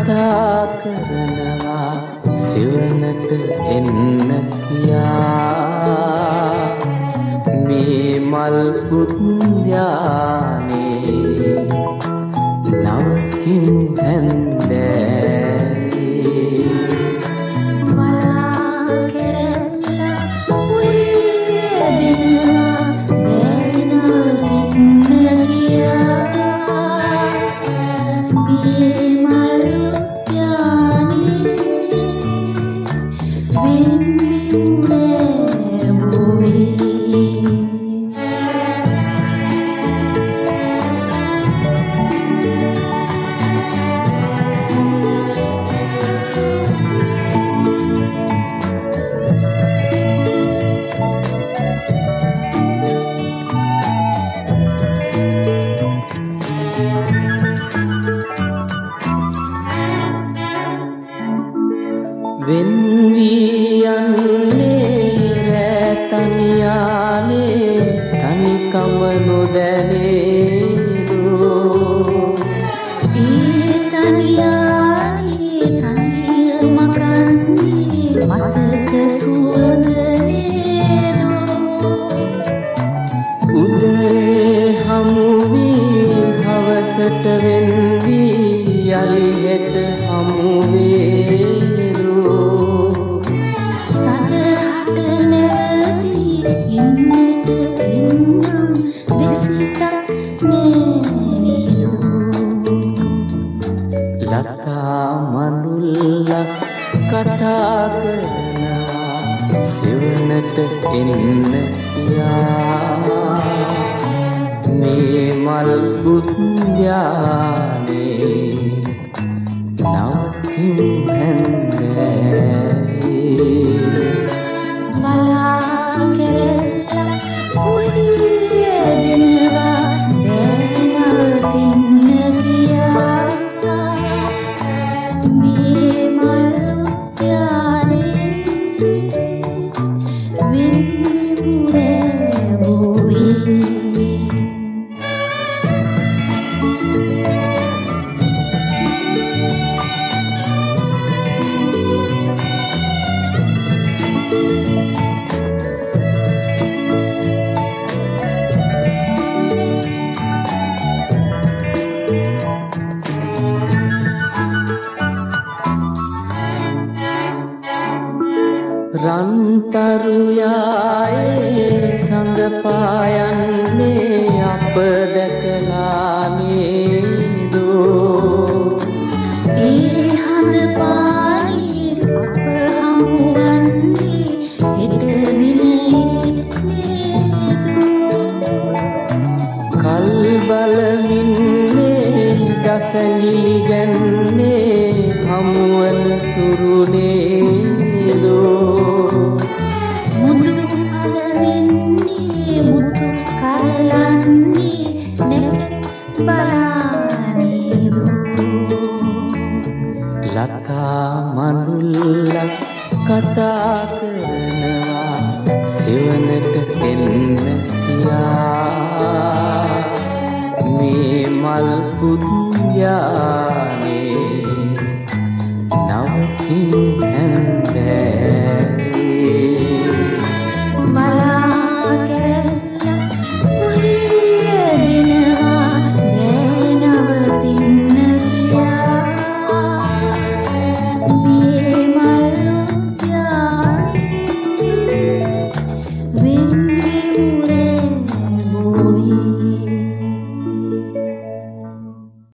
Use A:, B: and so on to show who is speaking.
A: කතා කරනවා සෙවනට එන්න කියා මේ මල් උද්‍යානේ නවතින් හැන්දෑවේ
B: වලා කෙරෙල්ලා උයේ දෙනවා බෑනවතින්න කියා මේ මල් උද්‍යානේ වෙන්විමුරේ බොවේ
A: වෙන් වී යන්නේ රැතනියානේ තනිකම නොදැනේදෝ
B: ඒ තනියානේ තනිය මකන්නේ මතක සුවඳ නේදෝ
A: උදේ හමු වී හවසට වෙන් වී යලි හෙට හමු වේදෝ
B: සදහට නැවතී ඉන්නට එන්නම් දෙසිතක් නෑනේදෝ
A: ලතා මනුල්ලා කතා කරනවා සෙවනට එන්න කියා මේ මල් උද්‍යානේ නවතින් හැන්දෑවේ
B: වලා කෙරෙල්ලා උයේ දෙනවා බෑනවතින්න කියා මේ මල් උද්‍යානේ වෙන්විමුරේ බොවේ
A: රන්තරු යායේ සඳ පායන්නේ අප දැකලා නේදෝ
B: ඒ හඳ පානේ අප හමුවන්නේ හෙට දිනේ නේදෝ
A: කල් බලමින්නේ දසඟිලි ගැන්නේ හමුවන තුරු නේදෝ
B: මුදු පලවෙන්නේ මුතු කරලන්නේ නැක බලානේදෝ
A: ලතා මනුල්ලා කතා කරනවා සෙවනට එන්න කියා මේ මල් උද්‍යානේ